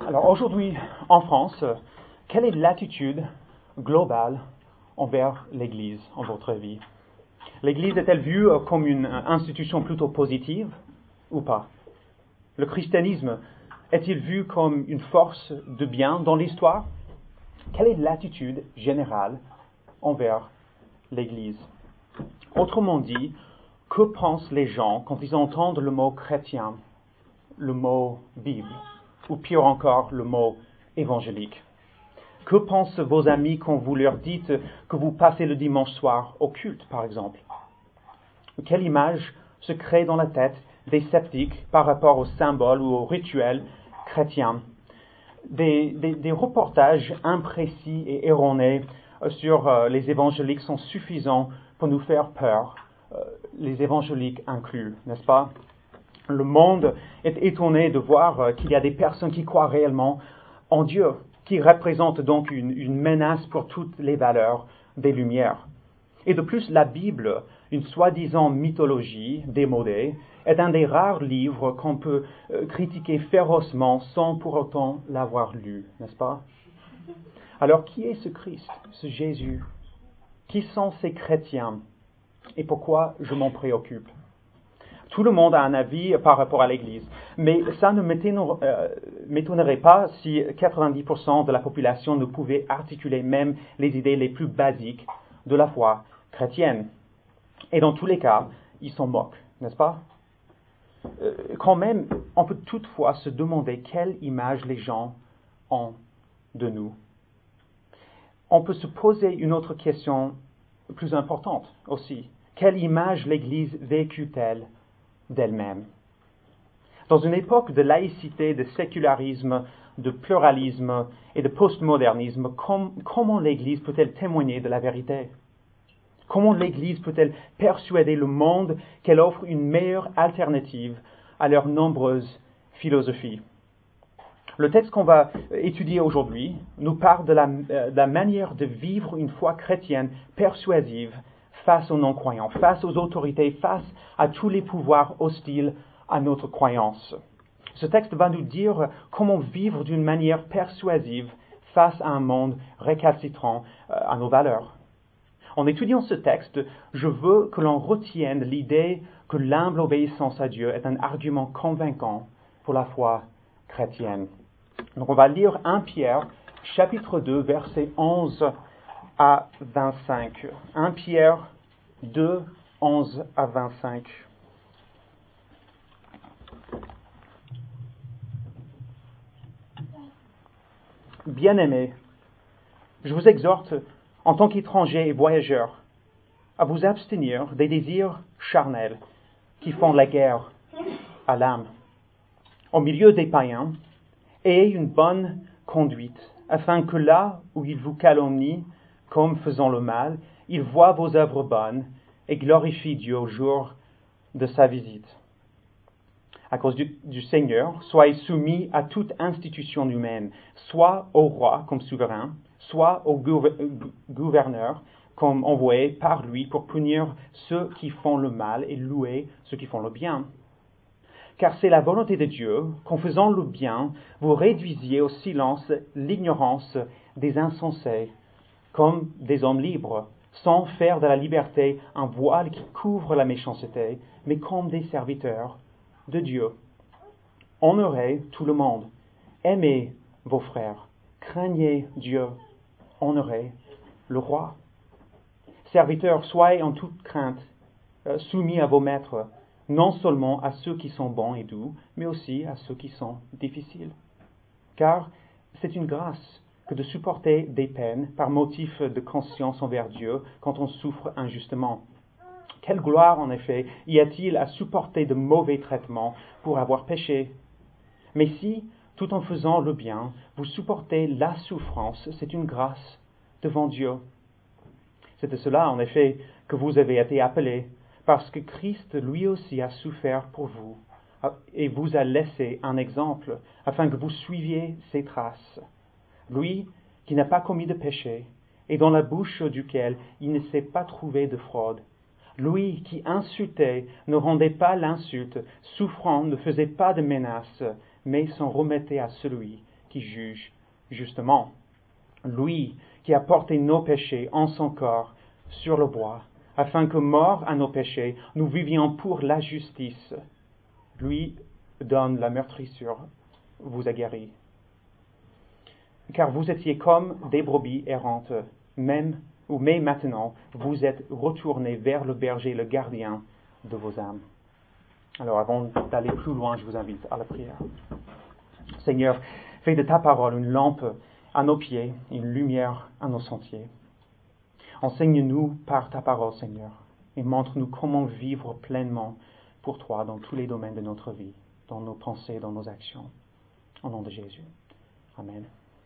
Alors aujourd'hui, en France, quelle est l'attitude globale envers l'Église en votre vie? L'Église est-elle vue comme une institution plutôt positive ou pas? Le christianisme est-il vu comme une force de bien dans l'histoire? Quelle est l'attitude générale envers l'Église? Autrement dit, que pensent les gens quand ils entendent le mot chrétien, le mot Bible, ou pire encore, le mot évangélique? Que pensent vos amis quand vous leur dites que vous passez le dimanche soir au culte, par exemple? Quelle image se crée dans la tête des sceptiques par rapport aux symboles ou aux rituels chrétiens? Des reportages imprécis et erronés sur les évangéliques sont suffisants pour nous faire peur, les évangéliques inclus, n'est-ce pas? Le monde est étonné de voir qu'il y a des personnes qui croient réellement en Dieu, qui représentent donc une menace pour toutes les valeurs des Lumières. Et de plus, la Bible, une soi-disant mythologie démodée, est un des rares livres qu'on peut critiquer férocement sans pour autant l'avoir lu, n'est-ce pas? Alors, qui est ce Christ, ce Jésus? Qui sont ces chrétiens? Et pourquoi je m'en préoccupe? Tout le monde a un avis par rapport à l'Église, mais ça ne m'étonnerait pas si 90% de la population ne pouvait articuler même les idées les plus basiques de la foi chrétienne. Et dans tous les cas, ils s'en moquent, n'est-ce pas? Quand même, on peut toutefois se demander quelle image les gens ont de nous. On peut se poser une autre question plus importante aussi. Quelle image l'Église véhicule-t-elle d'elle-même? Dans une époque de laïcité, de sécularisme, de pluralisme et de postmodernisme, comment l'Église peut-elle témoigner de la vérité? Comment l'Église peut-elle persuader le monde qu'elle offre une meilleure alternative à leurs nombreuses philosophies? Le texte qu'on va étudier aujourd'hui nous parle de la manière de vivre une foi chrétienne persuasive face aux non-croyants, face aux autorités, face à tous les pouvoirs hostiles à notre croyance. Ce texte va nous dire comment vivre d'une manière persuasive face à un monde récalcitrant à nos valeurs. En étudiant ce texte, je veux que l'on retienne l'idée que l'humble obéissance à Dieu est un argument convaincant pour la foi chrétienne. Donc on va lire 1 Pierre, chapitre 2, versets 11 à 25. 1 Pierre 2, 11 à 25. Bien-aimés, je vous exhorte, en tant qu'étrangers et voyageurs, à vous abstenir des désirs charnels qui font la guerre à l'âme. Au milieu des païens, ayez une bonne conduite, afin que là où ils vous calomnient, comme faisant le mal, ils voient vos œuvres bonnes et glorifient Dieu au jour de sa visite. À cause du Seigneur, soyez soumis à toute institution humaine, soit au roi comme souverain, soit au gouverneur comme envoyé par lui pour punir ceux qui font le mal et louer ceux qui font le bien. Car c'est la volonté de Dieu qu'en faisant le bien, vous réduisiez au silence l'ignorance des insensés, comme des hommes libres, sans faire de la liberté un voile qui couvre la méchanceté, mais comme des serviteurs de Dieu. Honorez tout le monde, aimez vos frères, craignez Dieu, honorez le roi. Serviteurs, soyez en toute crainte soumis à vos maîtres, non seulement à ceux qui sont bons et doux, mais aussi à ceux qui sont difficiles. Car c'est une grâce que de supporter des peines par motif de conscience envers Dieu quand on souffre injustement. Quelle gloire, en effet, y a-t-il à supporter de mauvais traitements pour avoir péché? Mais si, tout en faisant le bien, vous supportez la souffrance, c'est une grâce devant Dieu. C'est de cela, en effet, que vous avez été appelés, parce que Christ, lui aussi, a souffert pour vous et vous a laissé un exemple, afin que vous suiviez ses traces. Lui, qui n'a pas commis de péché, et dans la bouche duquel il ne s'est pas trouvé de fraude. Lui, qui insultait, ne rendait pas l'insulte, souffrant, ne faisait pas de menaces, mais s'en remettait à celui qui juge justement. Lui qui a porté nos péchés en son corps sur le bois, afin que, morts à nos péchés, nous vivions pour la justice. Lui donne la meurtrissure, vous a guéri. Car vous étiez comme des brebis errantes, mais maintenant vous êtes retournés vers le berger, le gardien de vos âmes. Alors avant d'aller plus loin, je vous invite à la prière. Seigneur, fais de ta parole une lampe à nos pieds, une lumière à nos sentiers. Enseigne-nous par ta parole, Seigneur, et montre-nous comment vivre pleinement pour toi dans tous les domaines de notre vie, dans nos pensées, dans nos actions. Au nom de Jésus. Amen.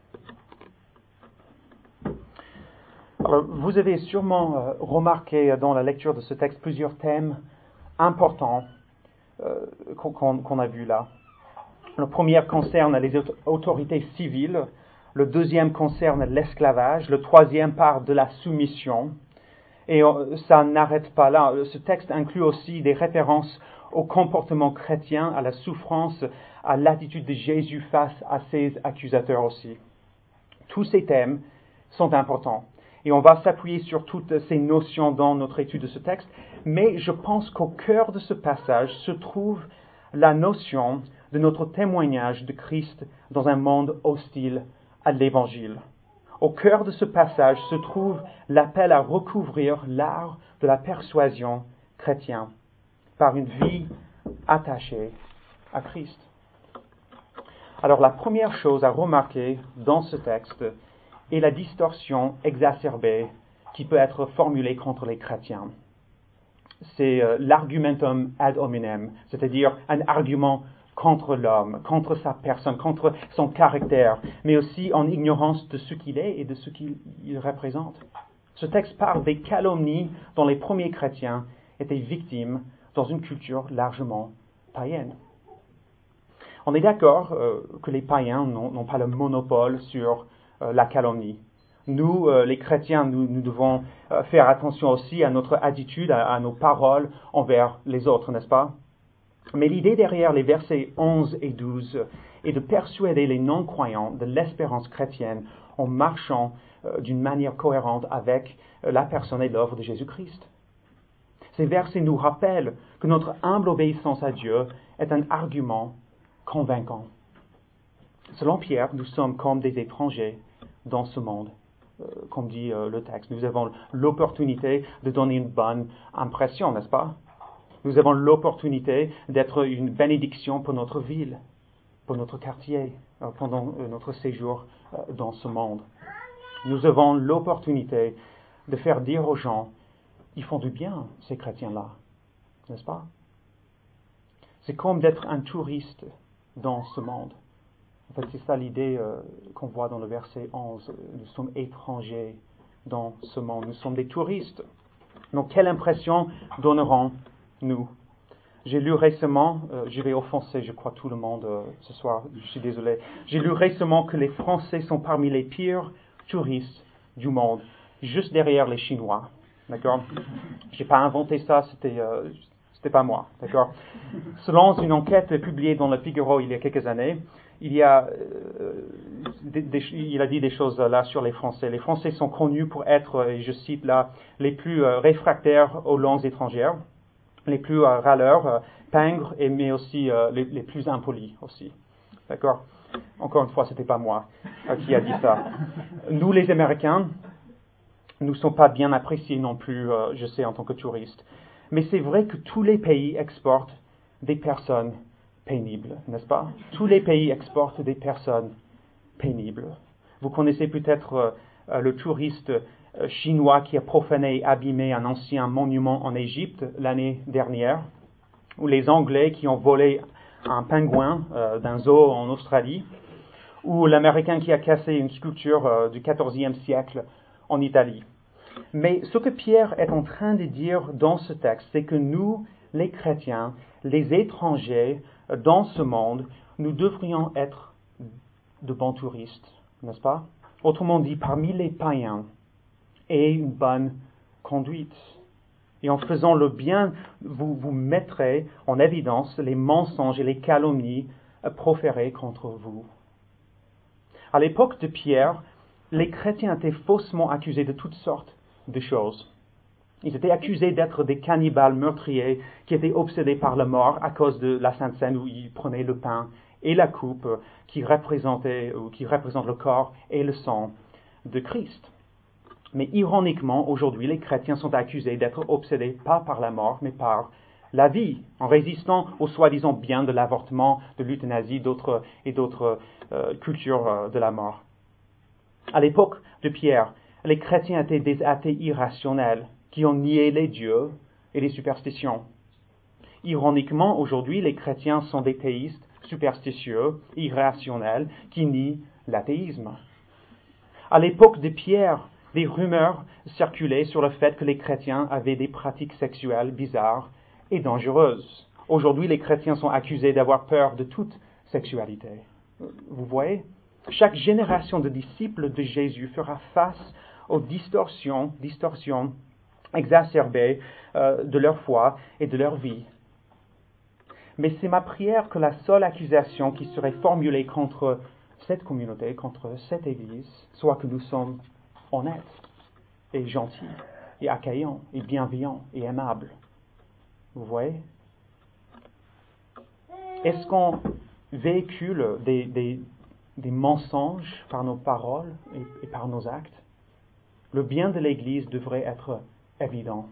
Alors, vous avez sûrement remarqué dans la lecture de ce texte plusieurs thèmes importants qu'on a vus là. Le premier concerne les autorités civiles, le deuxième concerne l'esclavage, le troisième parle de la soumission. Et ça n'arrête pas là. Ce texte inclut aussi des références au comportement chrétien, à la souffrance, à l'attitude de Jésus face à ses accusateurs aussi. Tous ces thèmes sont importants. Et on va s'appuyer sur toutes ces notions dans notre étude de ce texte. Mais je pense qu'au cœur de ce passage se trouve la notion de notre témoignage de Christ dans un monde hostile à l'Évangile. Au cœur de ce passage se trouve l'appel à recouvrir l'art de la persuasion chrétienne par une vie attachée à Christ. Alors la première chose à remarquer dans ce texte est la distorsion exacerbée qui peut être formulée contre les chrétiens. C'est l'argumentum ad hominem, c'est-à-dire un argument contre l'homme, contre sa personne, contre son caractère, mais aussi en ignorance de ce qu'il est et de ce qu'il représente. Ce texte parle des calomnies dont les premiers chrétiens étaient victimes dans une culture largement païenne. On est d'accord que les païens n'ont pas le monopole sur la calomnie. Nous, les chrétiens, nous devons faire attention aussi à notre attitude, à nos paroles envers les autres, n'est-ce pas? Mais l'idée derrière les versets 11 et 12 est de persuader les non-croyants de l'espérance chrétienne en marchant d'une manière cohérente avec la personne et l'œuvre de Jésus-Christ. Ces versets nous rappellent que notre humble obéissance à Dieu est un argument convaincant. Selon Pierre, nous sommes comme des étrangers dans ce monde, comme dit le texte. Nous avons l'opportunité de donner une bonne impression, n'est-ce pas? Nous avons l'opportunité d'être une bénédiction pour notre ville, pour notre quartier, pendant notre séjour dans ce monde. Nous avons l'opportunité de faire dire aux gens, ils font du bien, ces chrétiens-là, n'est-ce pas? C'est comme d'être un touriste dans ce monde. En fait, c'est ça l'idée qu'on voit dans le verset 11. Nous sommes étrangers dans ce monde. Nous sommes des touristes. Donc, quelle impression donnerons-nous? J'ai lu récemment, je vais offenser, je crois, tout le monde ce soir, je suis désolé. J'ai lu récemment que les Français sont parmi les pires touristes du monde, juste derrière les Chinois. D'accord? J'ai pas inventé ça, c'était pas moi. D'accord? Selon une enquête publiée dans le Figaro il y a quelques années, il a dit des choses là sur les Français. Les Français sont connus pour être, et je cite là, les plus réfractaires aux langues étrangères, les plus râleurs, pingres, mais aussi les plus impolis aussi. D'accord? Encore une fois, c'était pas moi qui a dit ça. Nous, les Américains, nous ne sommes pas bien appréciés non plus, je sais, en tant que touristes. Mais c'est vrai que tous les pays exportent des personnes pénibles, n'est-ce pas? Tous les pays exportent des personnes pénibles. Vous connaissez peut-être le touriste chinois qui a profané et abîmé un ancien monument en Égypte l'année dernière, ou les Anglais qui ont volé un pingouin d'un zoo en Australie, ou l'Américain qui a cassé une sculpture du XIVe siècle en Italie. Mais ce que Pierre est en train de dire dans ce texte, c'est que nous, les chrétiens, les étrangers dans ce monde, nous devrions être de bons touristes, n'est-ce pas? Autrement dit, parmi les païens, et une bonne conduite. Et en faisant le bien, vous mettrez en évidence les mensonges et les calomnies proférés contre vous. À l'époque de Pierre, les chrétiens étaient faussement accusés de toutes sortes de choses. Ils étaient accusés d'être des cannibales meurtriers qui étaient obsédés par la mort à cause de la Sainte Seine où ils prenaient le pain et la coupe qui représentent le corps et le sang de Christ. Mais ironiquement, aujourd'hui, les chrétiens sont accusés d'être obsédés pas par la mort, mais par la vie, en résistant au soi-disant bien de l'avortement, de l'euthanasie d'autres cultures de la mort. À l'époque de Pierre, les chrétiens étaient des athées irrationnels qui ont nié les dieux et les superstitions. Ironiquement, aujourd'hui, les chrétiens sont des théistes superstitieux, irrationnels, qui nient l'athéisme. À l'époque de Pierre, des rumeurs circulaient sur le fait que les chrétiens avaient des pratiques sexuelles bizarres et dangereuses. Aujourd'hui, les chrétiens sont accusés d'avoir peur de toute sexualité. Vous voyez? Chaque génération de disciples de Jésus fera face aux distorsions exacerbées de leur foi et de leur vie. Mais c'est ma prière que la seule accusation qui serait formulée contre cette communauté, contre cette Église, soit que nous sommes honnêtes et gentils et accueillants et bienveillants et aimables. Vous voyez? Est-ce qu'on véhicule des mensonges par nos paroles et par nos actes? Le bien de l'Église devrait être évident.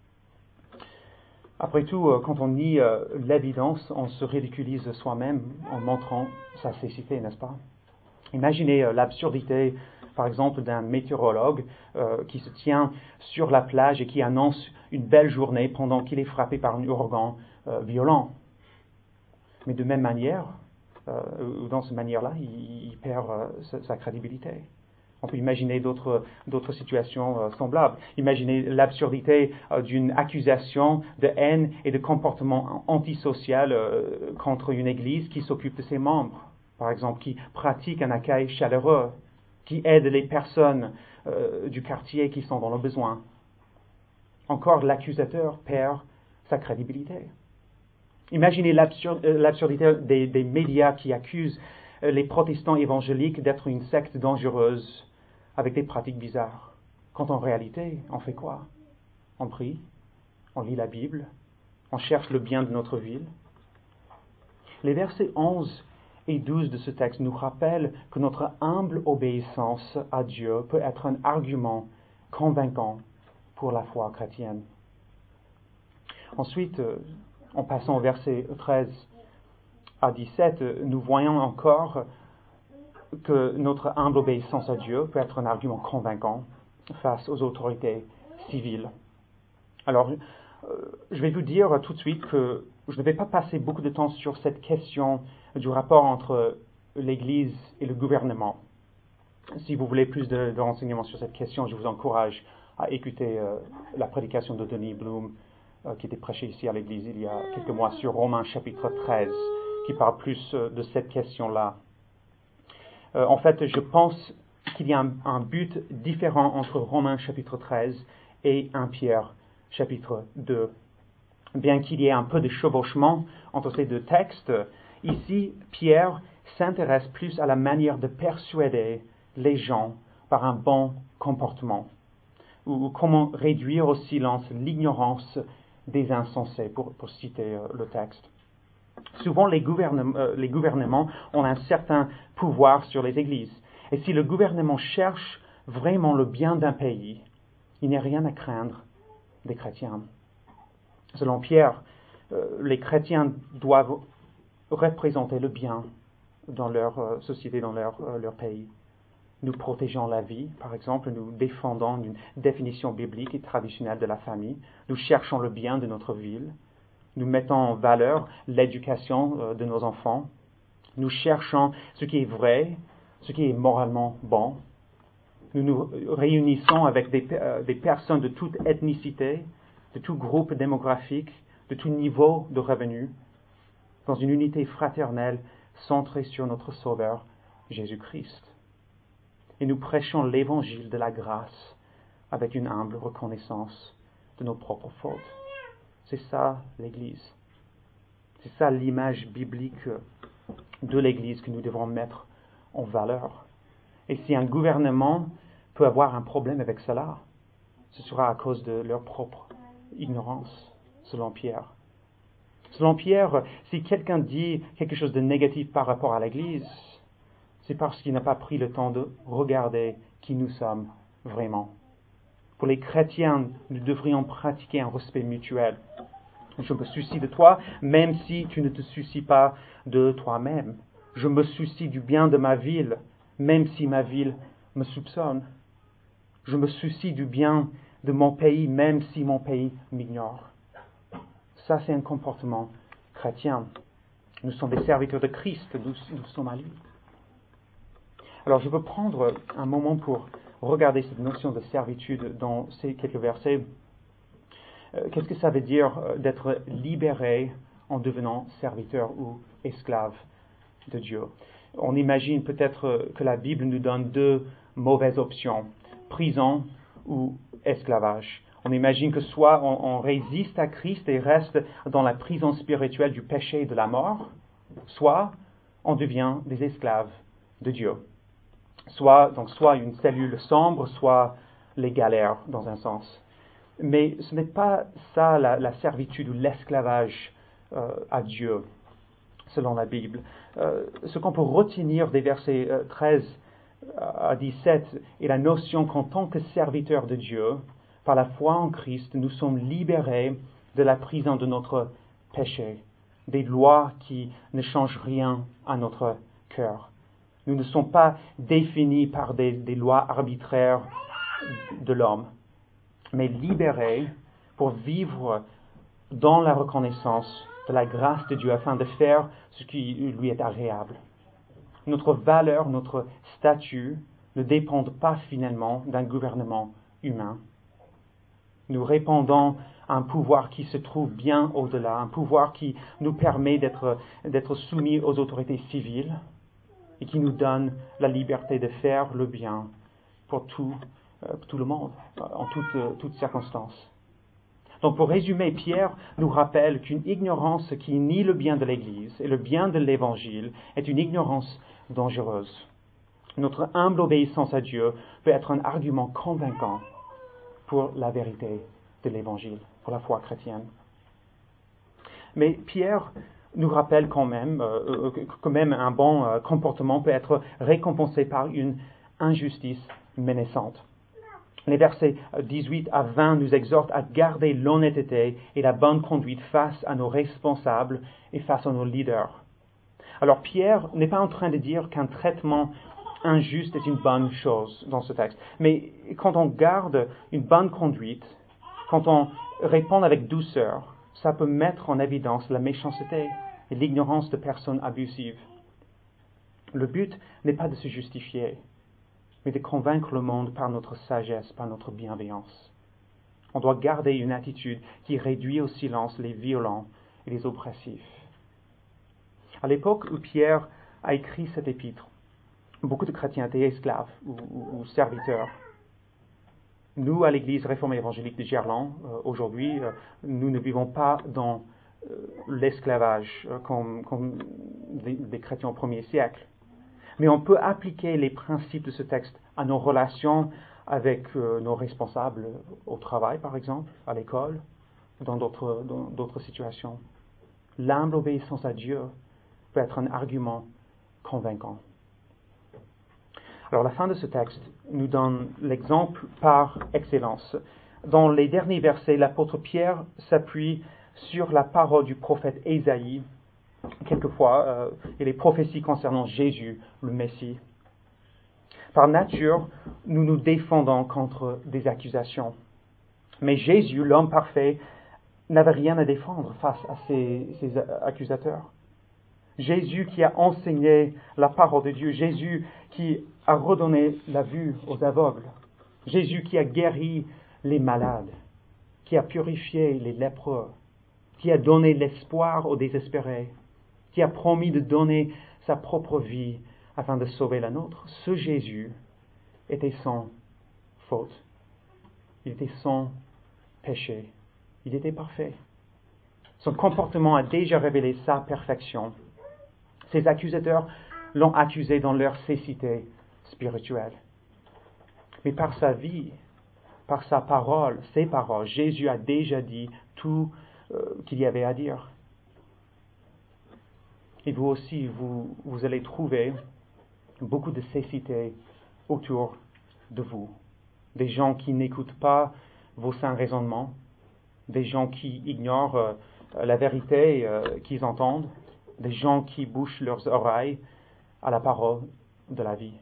Après tout, quand on nie l'évidence, on se ridiculise soi-même en montrant sa cécité, n'est-ce pas? Imaginez l'absurdité, par exemple, d'un météorologue qui se tient sur la plage et qui annonce une belle journée pendant qu'il est frappé par un ouragan violent. Mais de même manière, dans cette manière-là, il perd sa crédibilité. On peut imaginer d'autres situations semblables. Imaginez l'absurdité d'une accusation de haine et de comportement antisocial contre une église qui s'occupe de ses membres, par exemple, qui pratique un accueil chaleureux, qui aide les personnes du quartier qui sont dans le besoin. Encore, l'accusateur perd sa crédibilité. Imaginez l'absurdité des médias qui accusent les protestants évangéliques d'être une secte dangereuse avec des pratiques bizarres. Quand en réalité, on fait quoi? On prie, on lit la Bible, on cherche le bien de notre ville. Les versets 11 et 12 de ce texte nous rappellent que notre humble obéissance à Dieu peut être un argument convaincant pour la foi chrétienne. Ensuite, en passant au verset 13 à 17, nous voyons encore que notre humble obéissance à Dieu peut être un argument convaincant face aux autorités civiles. Alors, je vais vous dire tout de suite que je ne vais pas passer beaucoup de temps sur cette question du rapport entre l'Église et le gouvernement. Si vous voulez plus de renseignements sur cette question, je vous encourage à écouter la prédication de Denis Bloom qui était prêchée ici à l'Église il y a quelques mois sur Romains chapitre 13, qui parle plus de cette question-là. En fait, je pense qu'il y a un but différent entre Romains chapitre 13 et 1 Pierre chapitre 2. Bien qu'il y ait un peu de chevauchement entre ces deux textes, ici, Pierre s'intéresse plus à la manière de persuader les gens par un bon comportement, ou comment réduire au silence l'ignorance des insensés, pour citer le texte. Souvent, les gouvernements ont un certain pouvoir sur les églises. Et si le gouvernement cherche vraiment le bien d'un pays, il n'y a rien à craindre des chrétiens. Selon Pierre, les chrétiens doivent représenter le bien dans leur société, dans leur pays. Nous protégeons la vie, par exemple, nous défendons une définition biblique et traditionnelle de la famille. Nous cherchons le bien de notre ville. Nous mettons en valeur l'éducation de nos enfants. Nous cherchons ce qui est vrai, ce qui est moralement bon. Nous nous réunissons avec des personnes de toute ethnicité, de tout groupe démographique, de tout niveau de revenus, dans une unité fraternelle centrée sur notre Sauveur, Jésus-Christ. Et nous prêchons l'évangile de la grâce avec une humble reconnaissance de nos propres fautes. C'est ça l'Église. C'est ça l'image biblique de l'Église que nous devons mettre en valeur. Et si un gouvernement peut avoir un problème avec cela, ce sera à cause de leur propre ignorance, selon Pierre. Selon Pierre, si quelqu'un dit quelque chose de négatif par rapport à l'Église, c'est parce qu'il n'a pas pris le temps de regarder qui nous sommes vraiment. Pour les chrétiens, nous devrions pratiquer un respect mutuel. Je me soucie de toi, même si tu ne te soucies pas de toi-même. Je me soucie du bien de ma ville, même si ma ville me soupçonne. Je me soucie du bien de mon pays, même si mon pays m'ignore. Ça, c'est un comportement chrétien. Nous sommes des serviteurs de Christ, nous sommes à lui. Alors, je veux prendre un moment pour regarder cette notion de servitude dans ces quelques versets. Qu'est-ce que ça veut dire d'être libéré en devenant serviteur ou esclave de Dieu? On imagine peut-être que la Bible nous donne deux mauvaises options, prison ou esclavage. On imagine que soit on résiste à Christ et reste dans la prison spirituelle du péché et de la mort, soit on devient des esclaves de Dieu. Soit une cellule sombre, soit les galères dans un sens. Mais ce n'est pas ça la servitude ou l'esclavage à Dieu, selon la Bible. Ce qu'on peut retenir des versets 13 à 17 est la notion qu'en tant que serviteurs de Dieu, par la foi en Christ, nous sommes libérés de la prison de notre péché, des lois qui ne changent rien à notre cœur. Nous ne sommes pas définis par des lois arbitraires de l'homme, mais libérés pour vivre dans la reconnaissance de la grâce de Dieu afin de faire ce qui lui est agréable. Notre valeur, notre statut ne dépendent pas finalement d'un gouvernement humain. Nous répondons à un pouvoir qui se trouve bien au-delà, un pouvoir qui nous permet d'être soumis aux autorités civiles et qui nous donne la liberté de faire le bien pour tout le monde, en toutes circonstances. Donc pour résumer, Pierre nous rappelle qu'une ignorance qui nie le bien de l'Église et le bien de l'Évangile est une ignorance dangereuse. Notre humble obéissance à Dieu peut être un argument convaincant pour la vérité de l'Évangile, pour la foi chrétienne. Mais Pierre nous rappelle quand même un bon comportement peut être récompensé par une injustice menaçante. Les versets 18 à 20 nous exhortent à garder l'honnêteté et la bonne conduite face à nos responsables et face à nos leaders. Alors Pierre n'est pas en train de dire qu'un traitement injuste est une bonne chose dans ce texte. Mais quand on garde une bonne conduite, quand on répond avec douceur, ça peut mettre en évidence la méchanceté et l'ignorance de personnes abusives. Le but n'est pas de se justifier, mais de convaincre le monde par notre sagesse, par notre bienveillance. On doit garder une attitude qui réduit au silence les violents et les oppressifs. À l'époque où Pierre a écrit cet épître, beaucoup de chrétiens étaient esclaves ou serviteurs. Nous, à l'Église réformée évangélique de Gerland, aujourd'hui, nous ne vivons pas dans l'esclavage comme des chrétiens au premier siècle. Mais on peut appliquer les principes de ce texte à nos relations avec nos responsables au travail, par exemple, à l'école, dans d'autres situations. L'humble obéissance à Dieu peut être un argument convaincant. Alors, la fin de ce texte nous donne l'exemple par excellence. Dans les derniers versets, l'apôtre Pierre s'appuie sur la parole du prophète Ésaïe, quelquefois, et les prophéties concernant Jésus, le Messie. Par nature, nous nous défendons contre des accusations. Mais Jésus, l'homme parfait, n'avait rien à défendre face à ces accusateurs. Jésus qui a enseigné la parole de Dieu, Jésus qui a redonné la vue aux aveugles, Jésus qui a guéri les malades, qui a purifié les lépreux, qui a donné l'espoir aux désespérés, qui a promis de donner sa propre vie afin de sauver la nôtre. Ce Jésus était sans faute, il était sans péché, il était parfait. Son comportement a déjà révélé sa perfection. Ses accusateurs l'ont accusé dans leur cécité spirituel. Mais par sa vie, par sa parole, ses paroles, Jésus a déjà dit tout qu'il y avait à dire. Et vous aussi, vous allez trouver beaucoup de cécité autour de vous. Des gens qui n'écoutent pas vos saints raisonnements, des gens qui ignorent la vérité qu'ils entendent, des gens qui bouchent leurs oreilles à la parole de la vie.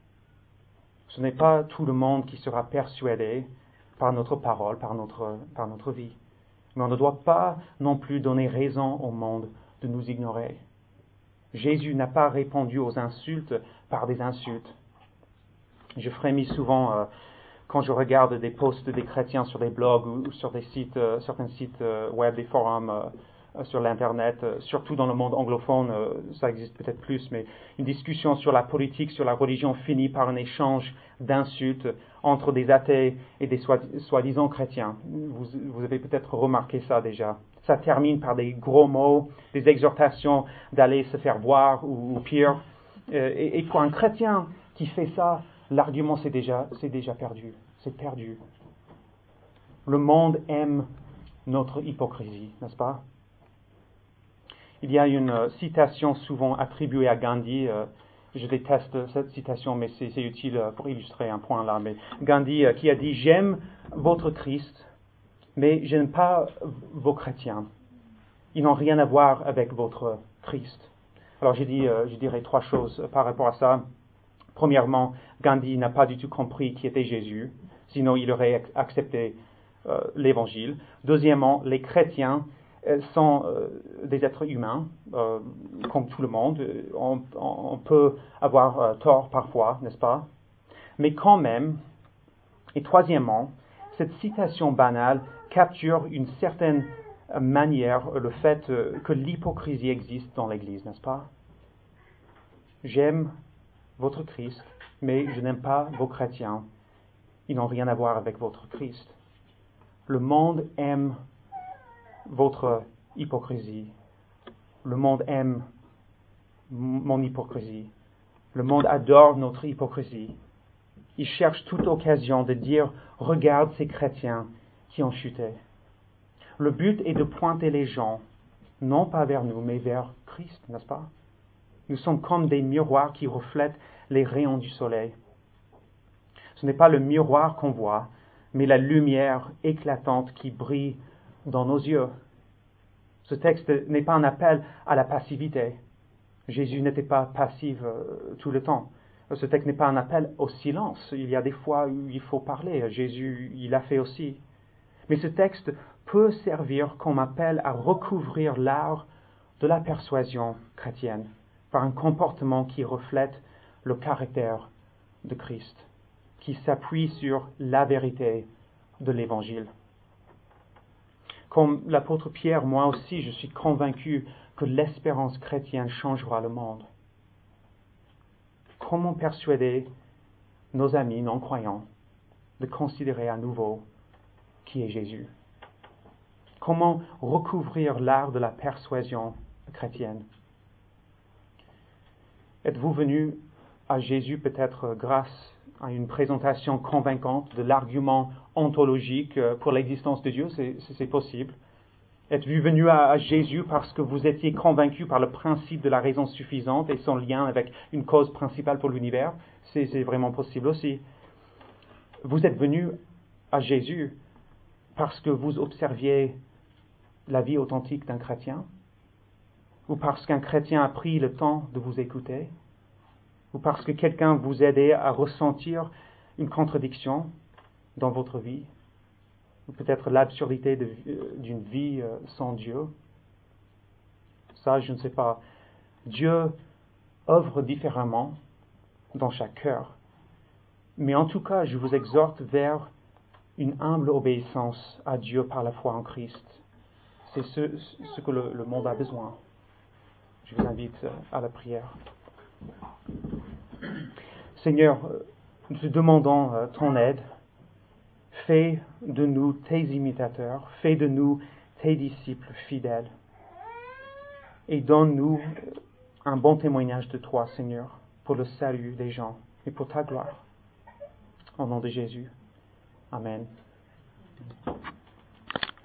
Ce n'est pas tout le monde qui sera persuadé par notre parole, par notre vie. Mais on ne doit pas non plus donner raison au monde de nous ignorer. Jésus n'a pas répondu aux insultes par des insultes. Je frémis souvent quand je regarde des posts des chrétiens sur des blogs ou sur des sites, certains sites web, des forums sur l'Internet, surtout dans le monde anglophone, ça existe peut-être plus, mais une discussion sur la politique, sur la religion finit par un échange d'insultes entre des athées et des soi-disant chrétiens. Vous avez peut-être remarqué ça déjà. Ça termine par des gros mots, des exhortations d'aller se faire voir ou pire. Et pour un chrétien qui fait ça, l'argument c'est déjà perdu. C'est perdu. Le monde aime notre hypocrisie, n'est-ce pas? Il y a une citation souvent attribuée à Gandhi. Je déteste cette citation, mais c'est utile pour illustrer un point là. Mais Gandhi qui a dit « J'aime votre Christ, mais je n'aime pas vos chrétiens. Ils n'ont rien à voir avec votre Christ. » Alors je dirais trois choses par rapport à ça. Premièrement, Gandhi n'a pas du tout compris qui était Jésus, sinon il aurait accepté l'Évangile. Deuxièmement, les chrétiens sont des êtres humains, comme tout le monde. On peut avoir tort parfois, n'est-ce pas? Mais quand même, et troisièmement, cette citation banale capture d'une certaine manière le fait que l'hypocrisie existe dans l'Église, n'est-ce pas? J'aime votre Christ, mais je n'aime pas vos chrétiens. Ils n'ont rien à voir avec votre Christ. Le monde aime votre hypocrisie. Le monde aime mon hypocrisie. Le monde adore notre hypocrisie. Il cherche toute occasion de dire « Regarde ces chrétiens qui ont chuté ». Le but est de pointer les gens, non pas vers nous, mais vers Christ, n'est-ce pas? Nous sommes comme des miroirs qui reflètent les rayons du soleil. Ce n'est pas le miroir qu'on voit, mais la lumière éclatante qui brille dans nos yeux. Ce texte n'est pas un appel à la passivité. Jésus n'était pas passif tout le temps. Ce texte n'est pas un appel au silence. Il y a des fois où il faut parler. Jésus, il l'a fait aussi. Mais ce texte peut servir comme appel à recouvrir l'art de la persuasion chrétienne par un comportement qui reflète le caractère de Christ, qui s'appuie sur la vérité de l'Évangile. Comme l'apôtre Pierre, moi aussi, je suis convaincu que l'espérance chrétienne changera le monde. Comment persuader nos amis non-croyants de considérer à nouveau qui est Jésus? Comment recouvrir l'art de la persuasion chrétienne? Êtes-vous venu à Jésus peut-être grâce à une présentation convaincante de l'argument ontologique pour l'existence de Dieu? C'est possible. Êtes-vous venu à Jésus parce que vous étiez convaincu par le principe de la raison suffisante et son lien avec une cause principale pour l'univers? C'est vraiment possible aussi. Vous êtes venu à Jésus parce que vous observiez la vie authentique d'un chrétien? Ou parce qu'un chrétien a pris le temps de vous écouter? Ou parce que quelqu'un vous aidait à ressentir une contradiction dans votre vie? Ou peut-être l'absurdité d'une vie sans Dieu? Ça, je ne sais pas. Dieu œuvre différemment dans chaque cœur. Mais en tout cas, je vous exhorte vers une humble obéissance à Dieu par la foi en Christ. C'est ce que le monde a besoin. Je vous invite à la prière. Seigneur, nous te demandons ton aide. Fais de nous tes imitateurs, fais de nous tes disciples fidèles. Et donne-nous un bon témoignage de toi, Seigneur, pour le salut des gens. mais pour ta gloire. Au nom de Jésus. Amen.